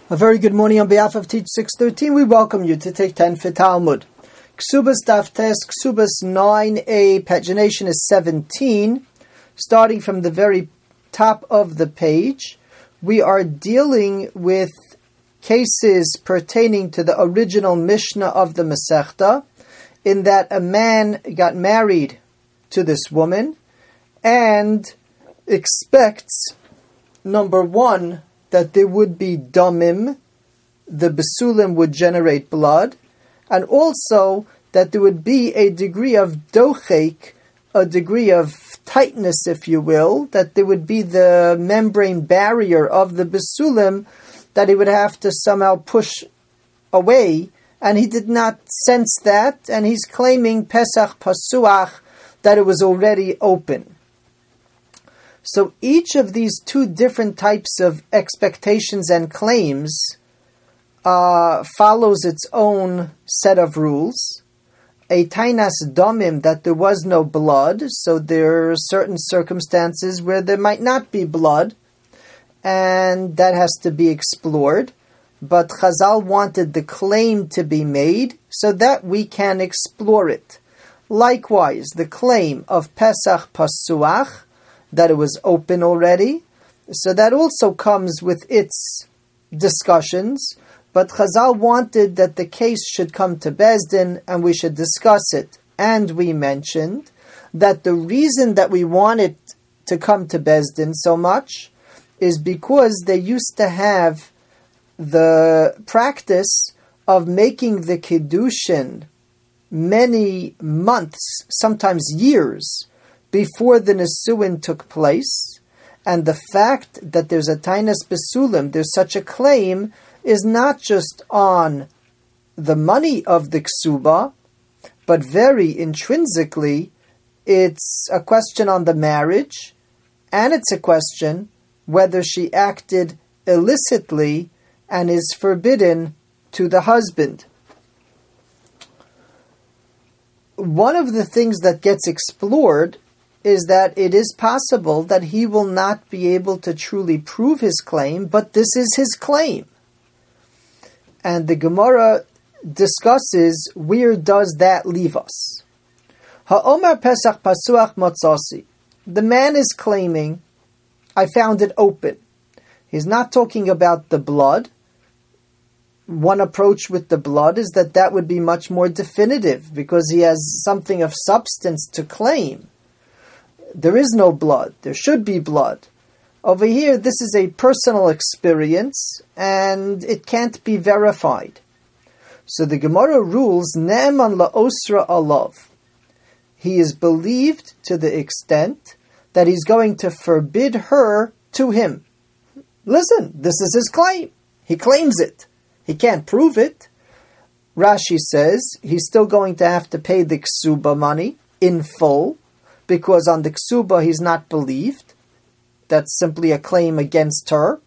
A very good morning on behalf of Teach 613. We welcome you to take 10 for Talmud. Ksubas Daf Tes, Ksubas 9a, pagination is 17. Starting from the very top of the page, we are dealing with cases pertaining to the original Mishnah of the Masechta, in that a man got married to this woman and expects, number one, that there would be damim, the besulim would generate blood, and also that there would be a degree of dochek, a degree of tightness, if you will, that there would be the membrane barrier of the besulim that he would have to somehow push away, and he did not sense that, and he's claiming Pesach Pasuach, that it was already open. So each of these two different types of expectations and claims follows its own set of rules. A tainas domim, that there was no blood, so there are certain circumstances where there might not be blood, and that has to be explored. But Chazal wanted the claim to be made so that we can explore it. Likewise, the claim of Pesach Pasuach, that it was open already, so that also comes with its discussions, but Chazal wanted that the case should come to Beis Din and we should discuss it. And we mentioned that the reason that we want it to come to Beis Din so much is because they used to have the practice of making the Kiddushin many months, sometimes years, before the Nesuin took place, and the fact that there's a tainas besulim, there's such a claim, is not just on the money of the ksuba, but very intrinsically, it's a question on the marriage, and it's a question whether she acted illicitly and is forbidden to the husband. One of the things that gets explored is that it is possible that he will not be able to truly prove his claim, but this is his claim. And the Gemara discusses, where does that leave us? Ha'omar Pesach Pasuach Motzasi. The man is claiming, I found it open. He's not talking about the blood. One approach with the blood is that would be much more definitive, because he has something of substance to claim. There is no blood. There should be blood. Over here, this is a personal experience, and it can't be verified. So the Gemara rules, Ne'eman la'osra alav. He is believed to the extent that he's going to forbid her to him. Listen, this is his claim. He claims it. He can't prove it. Rashi says he's still going to have to pay the ksuba money in full, because on the ksuba he's not believed. That's simply a claim against her.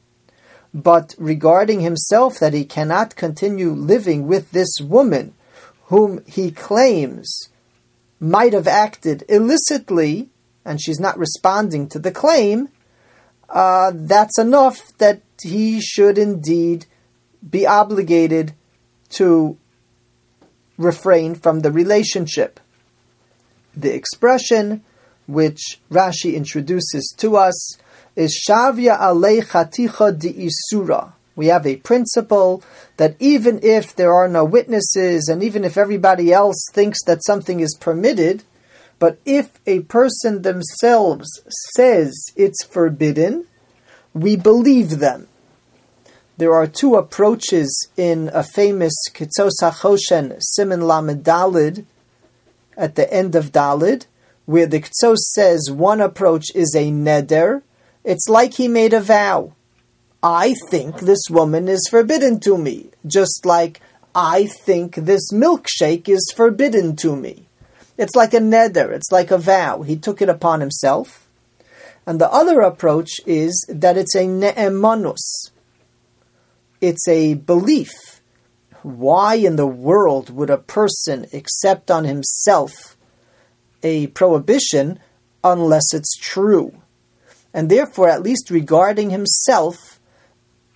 But regarding himself, that he cannot continue living with this woman whom he claims might have acted illicitly, and she's not responding to the claim, that's enough that he should indeed be obligated to refrain from the relationship. The expression which Rashi introduces to us is Shavya alei chaticha di'isura. We have a principle that even if there are no witnesses, and even if everybody else thinks that something is permitted, but if a person themselves says it's forbidden, we believe them. There are two approaches in a famous Kitzos HaChoshen, Siman Lamed Dalid, at the end of Dalid, where the Kitzos says one approach is a neder. It's like he made a vow. I think this woman is forbidden to me, just like I think this milkshake is forbidden to me. It's like a neder, it's like a vow. He took it upon himself. And the other approach is that it's a ne'emanus. It's a belief. Why in the world would a person accept on himself a prohibition unless it's true? And therefore, at least regarding himself,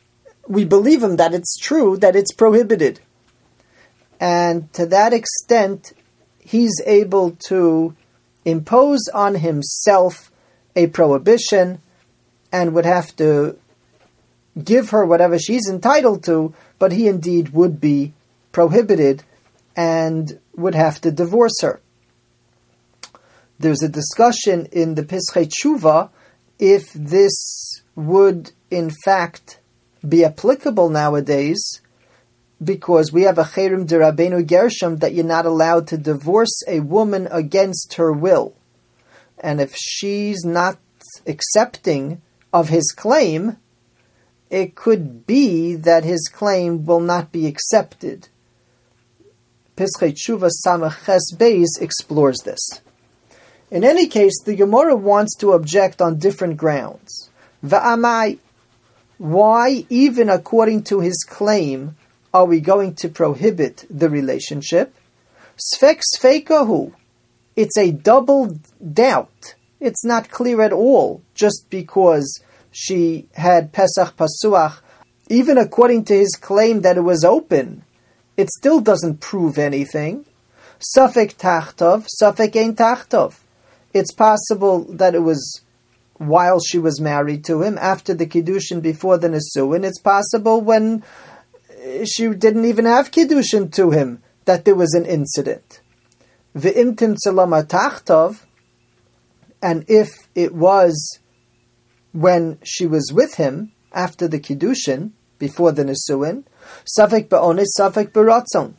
we believe him that it's true, that it's prohibited. And to that extent, he's able to impose on himself a prohibition and would have to give her whatever she's entitled to, but he indeed would be prohibited and would have to divorce her. There's a discussion in the Pischei Tshuva if this would in fact be applicable nowadays, because we have a Cherem de Rabbeinu Gershom that you're not allowed to divorce a woman against her will. And if she's not accepting of his claim, it could be that his claim will not be accepted. Pischei Tshuva Samach Ches Beis explores this. In any case, the Gemara wants to object on different grounds. Va'amai, why, even according to his claim, are we going to prohibit the relationship? Sfek sfeikahu, it's a double doubt. It's not clear at all, just because she had Pesach Pasuach. Even according to his claim that it was open, it still doesn't prove anything. Safek tachtov, safek ein tachtov. It's possible that it was while she was married to him, after the Kiddushin, before the Nesuin. It's possible when she didn't even have Kiddushin to him, that there was an incident. V'imtim tzalama tachtov, and if it was when she was with him, after the Kiddushin, before the Nesuin, safek ba'onis, safek b'ratzon.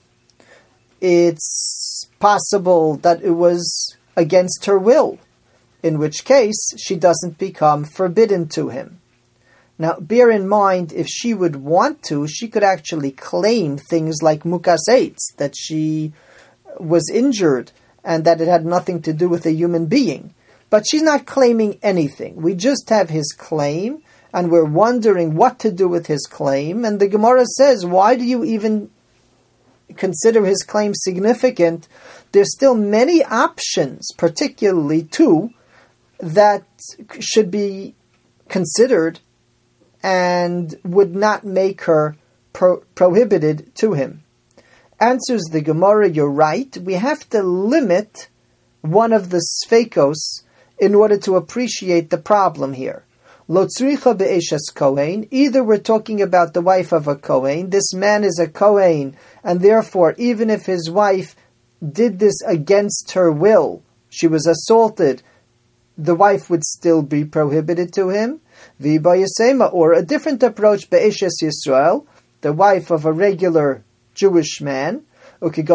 It's possible that it was against her will, in which case she doesn't become forbidden to him. Now, bear in mind, if she would want to, she could actually claim things like mukas eitz, that she was injured and that it had nothing to do with a human being. But she's not claiming anything. We just have his claim, and we're wondering what to do with his claim. And the Gemara says, why do you even consider his claim significant? There's still many options, particularly two, that should be considered and would not make her prohibited to him. Answers the Gemara, you're right. We have to limit one of the sfeikos in order to appreciate the problem here. Lo tzricha be'eshes kohen. Either we're talking about the wife of a kohen. This man is a kohen, and therefore, even if his wife did this against her will, she was assaulted, the wife would still be prohibited to him. V'ba yisema, or a different approach, be'eshes Yisrael, the wife of a regular Jewish man, that the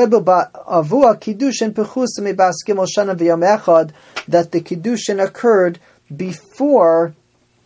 Kiddushin occurred before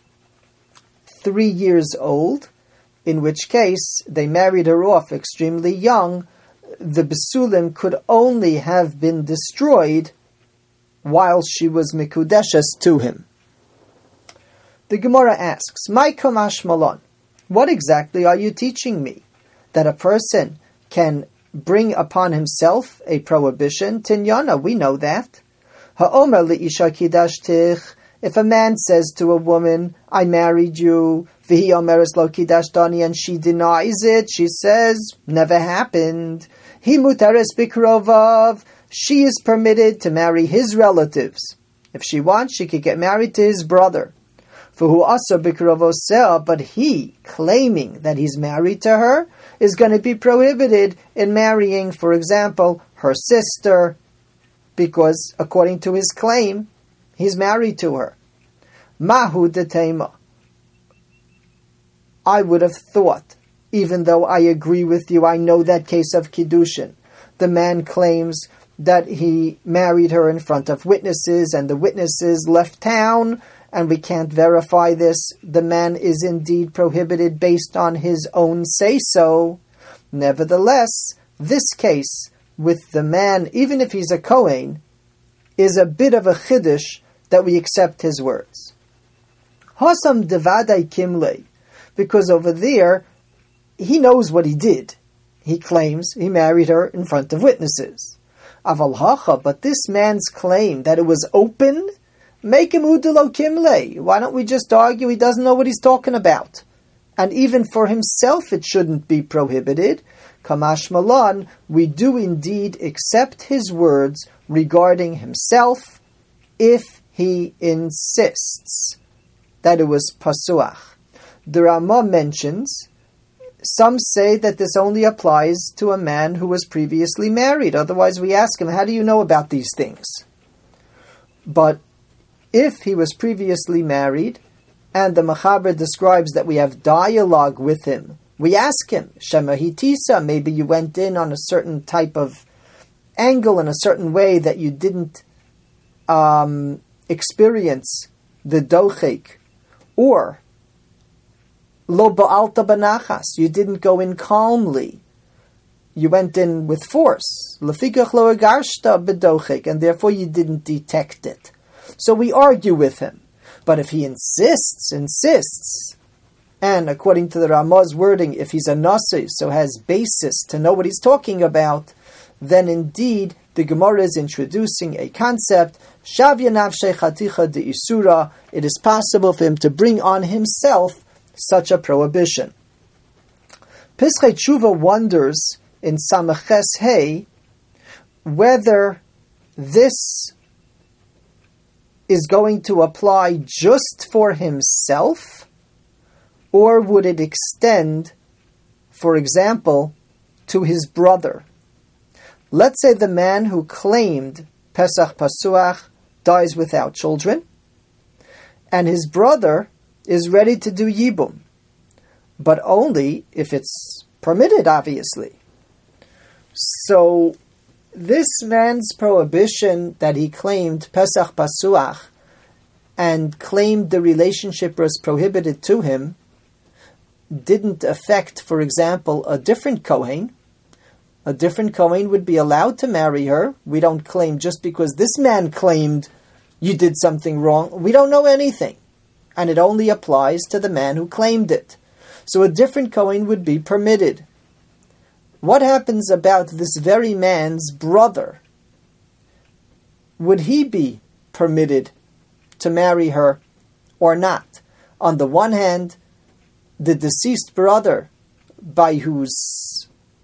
3 years old, in which case they married her off extremely young. The Besulim could only have been destroyed while she was Mikudeshes to him. The Gemara asks, "My kamash malon, what exactly are you teaching me? That a person can bring upon himself a prohibition? Tinyana, we know that. Ha'omer li'isha kidashtich, if a man says to a woman, I married you, v'hi omeres lo kidashtani, and she denies it, she says, never happened. Hi mutares bikrovav, she is permitted to marry his relatives. If she wants, she could get married to his brother. V'hu asa bikrovosea, but he, claiming that he's married to her, is going to be prohibited in marrying, for example, her sister, because according to his claim, he's married to her. Mahu detema. I would have thought, even though I agree with you, I know that case of Kiddushin. The man claims that he married her in front of witnesses, and the witnesses left town, and we can't verify this. The man is indeed prohibited based on his own say-so. Nevertheless, this case with the man, even if he's a Kohen, is a bit of a chiddush that we accept his words. Hasam devadai kimle, because over there, he knows what he did. He claims he married her in front of witnesses. Aval hacha, but this man's claim that it was open, make him udelo kimle. Why don't we just argue he doesn't know what he's talking about? and even for himself it shouldn't be prohibited. Kamash Malan, we do indeed accept his words regarding himself if he insists that it was pasuach. The Rama mentions, some say that this only applies to a man who was previously married. Otherwise we ask him, how do you know about these things? But if he was previously married, and the Mechaber describes that we have dialogue with him, we ask him, Shema Hitisa, maybe you went in on a certain type of angle in a certain way that you didn't experience the dochek, or lo ba'alta banachas, you didn't go in calmly, you went in with force, lefikach lo agarshta bedochek, and therefore you didn't detect it. So we argue with him. But if he insists, and according to the Ramah's wording, if he's a nasi, so has basis to know what he's talking about, then indeed the Gemara is introducing a concept, Shavya nafshei chaticha de isura, it is possible for him to bring on himself such a prohibition. Pischei Tshuva wonders in Samaches Hey whether this is going to apply just for himself, or would it extend, for example, to his brother? Let's say the man who claimed Pesach Pasuach dies without children, and his brother is ready to do Yibum, but only if it's permitted, obviously. So this man's prohibition that he claimed Pesach Pasuach and claimed the relationship was prohibited to him didn't affect, for example, a different Kohen. A different Kohen would be allowed to marry her. We don't claim just because this man claimed you did something wrong. We don't know anything. And it only applies to the man who claimed it. So a different Kohen would be permitted. What happens about this very man's brother? Would he be permitted to marry her or not? On the one hand, the deceased brother, by whose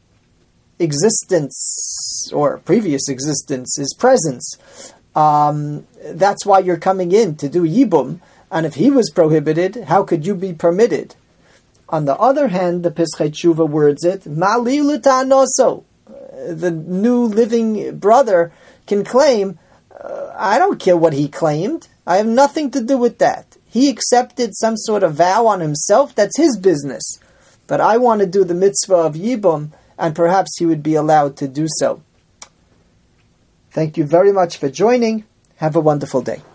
existence or previous existence is presence, that's why you're coming in to do Yibum, and if he was prohibited, how could you be permitted? On the other hand, the Pischei Tshuva words it, Mali l'ta'anoso. The new living brother can claim, I don't care what he claimed. I have nothing to do with that. He accepted some sort of vow on himself. That's his business. But I want to do the mitzvah of Yibum, and perhaps he would be allowed to do so. Thank you very much for joining. Have a wonderful day.